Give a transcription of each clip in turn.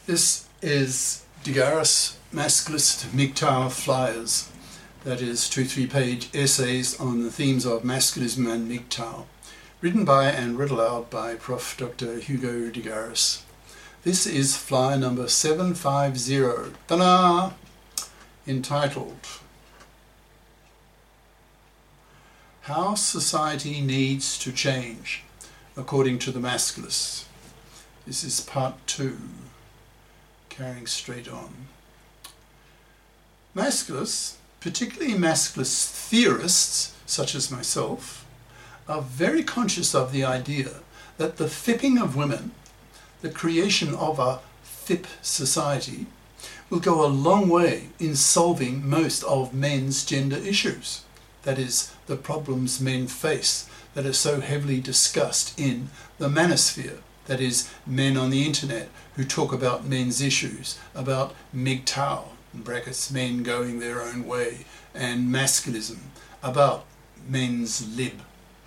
This is Digaris Masculist MGTOW Flyers, that is 2-3 page essays on the themes of masculism and MGTOW, written by and read aloud by Prof. Dr. Hugo Digaris. This is flyer number 750, ta-da! Entitled How Society Needs to Change, according to the Masculists. This is part 2, carrying straight on. Masculists, particularly masculist theorists, such as myself, are very conscious of the idea that the fipping of women, the creation of a FIP society, will go a long way in solving most of men's gender issues. That is, the problems men face that are so heavily discussed in the manosphere. That is, men on the internet who talk about men's issues, about MGTOW, in brackets, men going their own way, and masculism, about men's lib.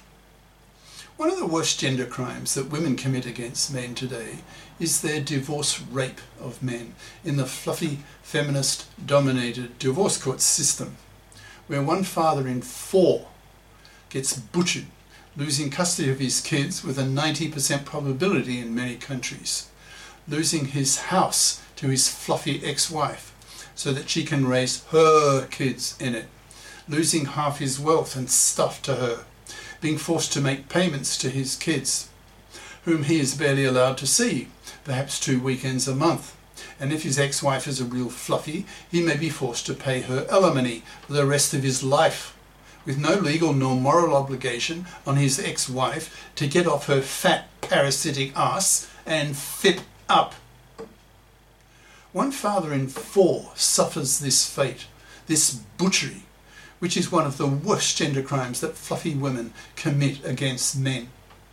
One of the worst gender crimes that women commit against men today is their divorce rape of men in the fluffy, feminist-dominated divorce court system, where one father in 4 gets butchered, losing custody of his kids with a 90% probability in many countries, losing his house to his fluffy ex-wife so that she can raise her kids in it, losing half his wealth and stuff to her, being forced to make payments to his kids, whom he is barely allowed to see, perhaps 2 weekends a month. And if his ex-wife is a real fluffy, he may be forced to pay her alimony for the rest of his life, with no legal nor moral obligation on his ex-wife to get off her fat parasitic ass and FIP up. One father in 4 suffers this fate, this butchery, which is one of the worst gender crimes that fluffy women commit against men.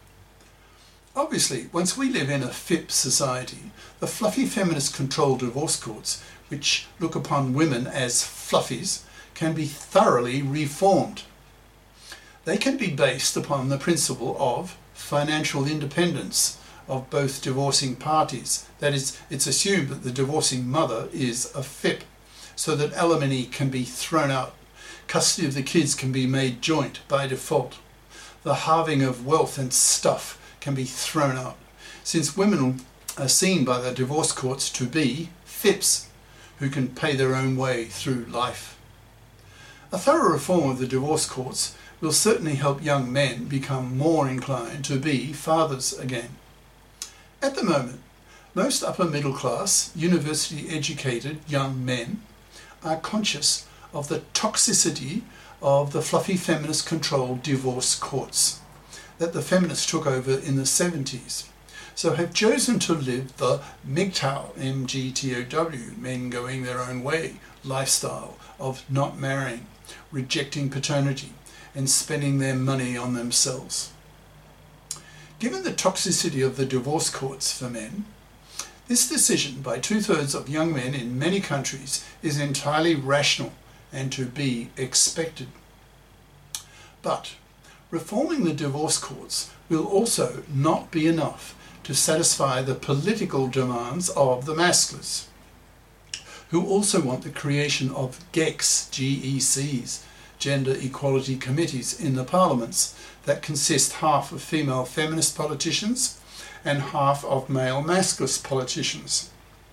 Obviously, once we live in a FIP society, the fluffy feminist-controlled divorce courts, which look upon women as fluffies, can be thoroughly reformed. They can be based upon the principle of financial independence of both divorcing parties. That is, it's assumed that the divorcing mother is a FIP, so that alimony can be thrown out. Custody of the kids can be made joint by default. The halving of wealth and stuff can be thrown out, since women are seen by the divorce courts to be FIPs who can pay their own way through life. A thorough reform of the divorce courts will certainly help young men become more inclined to be fathers again. At the moment, most upper middle class, university educated young men are conscious of the toxicity of the fluffy feminist controlled divorce courts that the feminists took over in the 70s, so have chosen to live the MGTOW, M-G-T-O-W, men going their own way, lifestyle of not marrying, rejecting paternity, and spending their money on themselves. Given the toxicity of the divorce courts for men, this decision by 2/3 of young men in many countries is entirely rational and to be expected. But reforming the divorce courts will also not be enough to satisfy the political demands of the masculists, who also want the creation of GECs, G-E-Cs, Gender Equality Committees in the parliaments that consist half of female feminist politicians and half of male masculist politicians,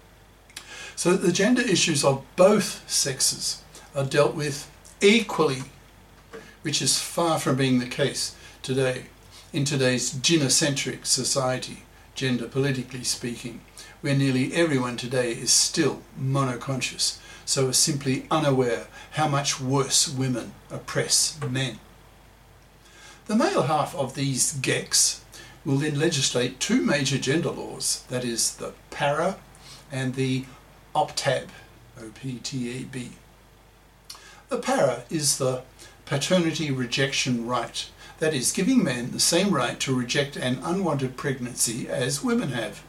so that the gender issues of both sexes are dealt with equally, which is far from being the case today, in today's gynocentric society, gender politically speaking, where nearly everyone today is still monoconscious, so is simply unaware how much worse women oppress men. The male half of these GECs will then legislate 2 major gender laws, that is the PARA and the OPTAB, O-P-T-A-B. The PARA is the paternity rejection right, that is, giving men the same right to reject an unwanted pregnancy as women have.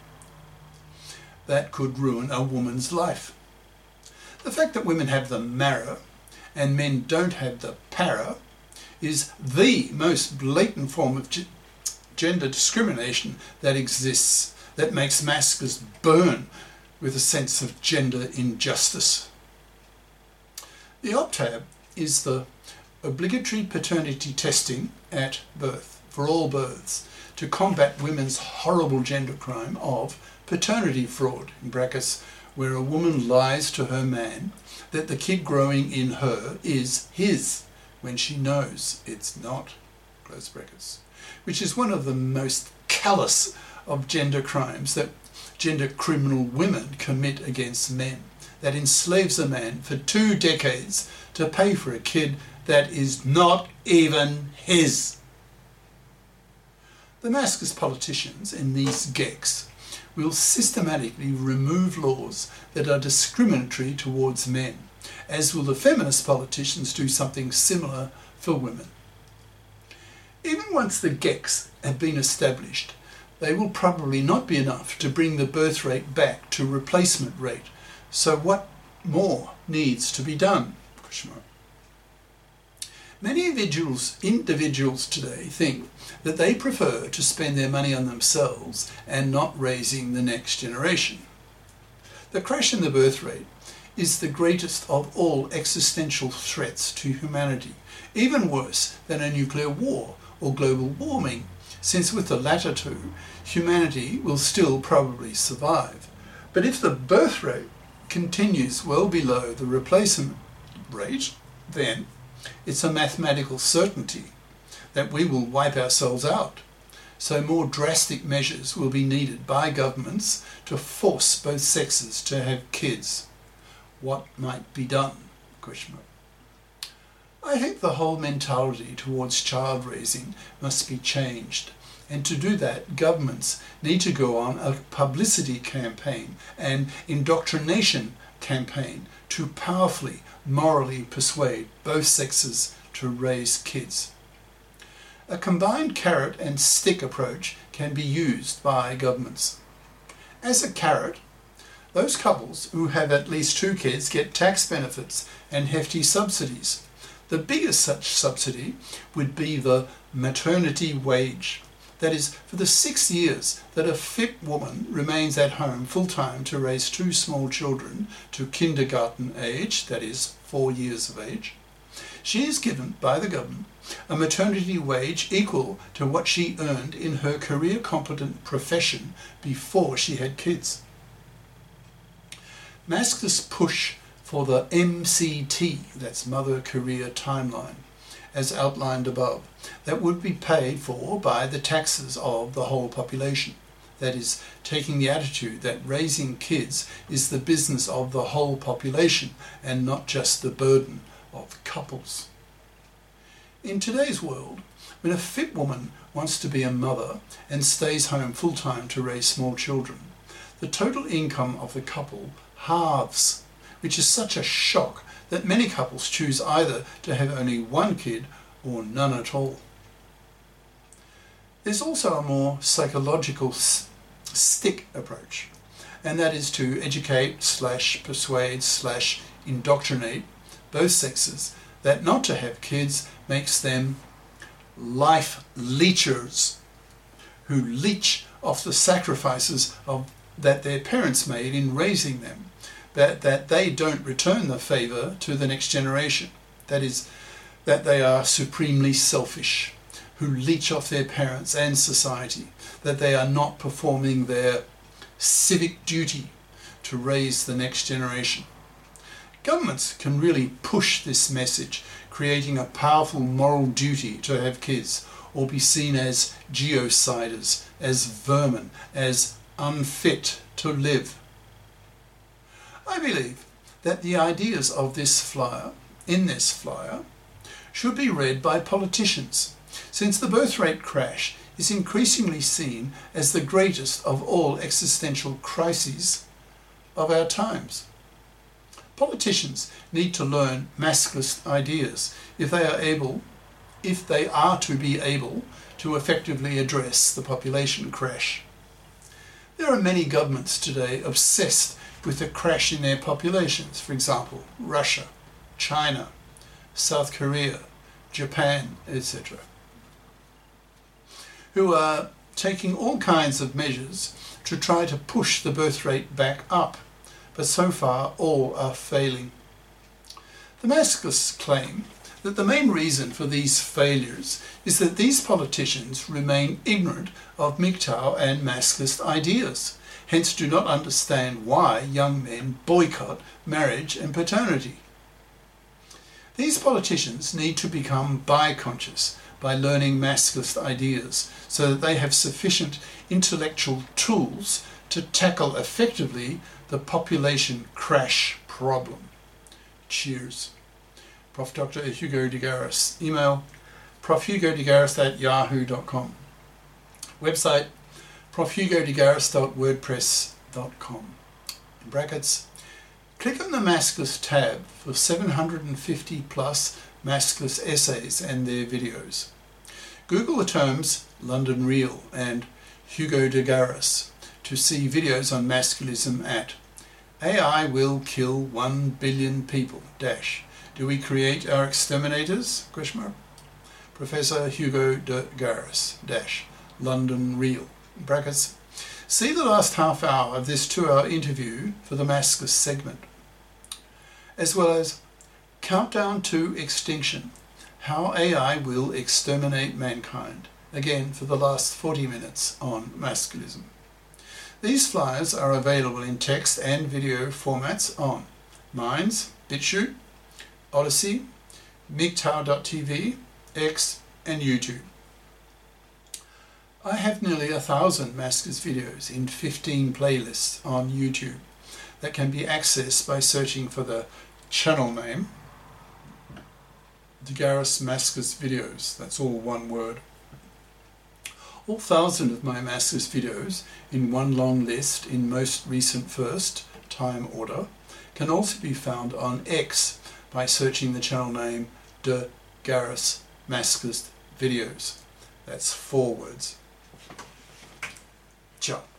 That could ruin a woman's life. The fact that women have the MARA and men don't have the PARA is the most blatant form of gender discrimination that exists, that makes masculists burn with a sense of gender injustice. The OPTAB is the obligatory paternity testing at birth, for all births, to combat women's horrible gender crime of paternity fraud, in brackets, where a woman lies to her man that the kid growing in her is his when she knows it's not, close brackets, which is one of the most callous of gender crimes that gender criminal women commit against men, that enslaves a man for 2 decades to pay for a kid that is not even his. The maskless politicians in these GECs will systematically remove laws that are discriminatory towards men, as will the feminist politicians do something similar for women. Even once the GECs have been established, they will probably not be enough to bring the birth rate back to replacement rate. So what more needs to be done? Many individuals today think that they prefer to spend their money on themselves and not raising the next generation. The crash in the birth rate is the greatest of all existential threats to humanity, even worse than a nuclear war or global warming, since with the latter two, humanity will still probably survive. But if the birth rate continues well below the replacement rate, then it's a mathematical certainty that we will wipe ourselves out. So more drastic measures will be needed by governments to force both sexes to have kids. What might be done? I think the whole mentality towards child raising must be changed. And to do that, governments need to go on a publicity campaign and indoctrination campaign to powerfully, morally persuade both sexes to raise kids. A combined carrot and stick approach can be used by governments. As a carrot, those couples who have at least 2 kids get tax benefits and hefty subsidies. The biggest such subsidy would be the maternity wage. That is, for the 6 years that a fit woman remains at home full-time to raise 2 small children to kindergarten age, that is 4 years of age, she is given by the government a maternity wage equal to what she earned in her career-competent profession before she had kids. Maskless push for the MCT, that's Mother Career Timeline, as outlined above, that would be paid for by the taxes of the whole population. That is, taking the attitude that raising kids is the business of the whole population and not just the burden of couples. In today's world, when a fit woman wants to be a mother and stays home full-time to raise small children, the total income of the couple halves, which is such a shock that many couples choose either to have only 1 kid or none at all. There's also a more psychological stick approach, and that is to educate / persuade / indoctrinate both sexes that not to have kids makes them life leechers who leech off the sacrifices that their parents made in raising them, that they don't return the favour to the next generation. That is, that they are supremely selfish, who leech off their parents and society, that they are not performing their civic duty to raise the next generation. Governments can really push this message, creating a powerful moral duty to have kids, or be seen as geociders, as vermin, as unfit to live. I believe that the ideas of this flyer, should be read by politicians, since the birth rate crash is increasingly seen as the greatest of all existential crises of our times. Politicians need to learn maskless ideas if they are to be able to effectively address the population crash. There are many governments today obsessed with the crash in their populations, for example, Russia, China, South Korea, Japan, etc., who are taking all kinds of measures to try to push the birth rate back up, but so far all are failing. The Masculists claim that the main reason for these failures is that these politicians remain ignorant of MGTOW and Masculist ideas, hence do not understand why young men boycott marriage and paternity. These politicians need to become bi-conscious by learning Masculist ideas so that they have sufficient intellectual tools to tackle effectively the population crash problem. Cheers. Prof. Dr. Hugo de Garis. Email profhugodegaris@yahoo.com. Website profhugodegaris.wordpress.com. In brackets, click on the Masculist tab for 750 plus Masculist essays and their videos. Google the terms London Real and Hugo de Garis to see videos on masculism at AI will kill 1 billion people dash. Do we create our exterminators? Professor Hugo de Garis dash London Real. In brackets. See the last half hour of this 2-hour interview for the Masculist segment, as well as Countdown to Extinction, How AI Will Exterminate Mankind, again for the last 40 minutes on masculism. These flyers are available in text and video formats on Minds, BitChute, Odyssey, MGTOW.tv, X and YouTube. I have nearly 1,000 Masculist videos in 15 playlists on YouTube that can be accessed by searching for the channel name de Garis Masculist Videos. That's all one word. All 1,000 of my Masculist videos in one long list in most recent first time order can also be found on X by searching the channel name de Garis Masculist Videos. That's 4 words. Ciao.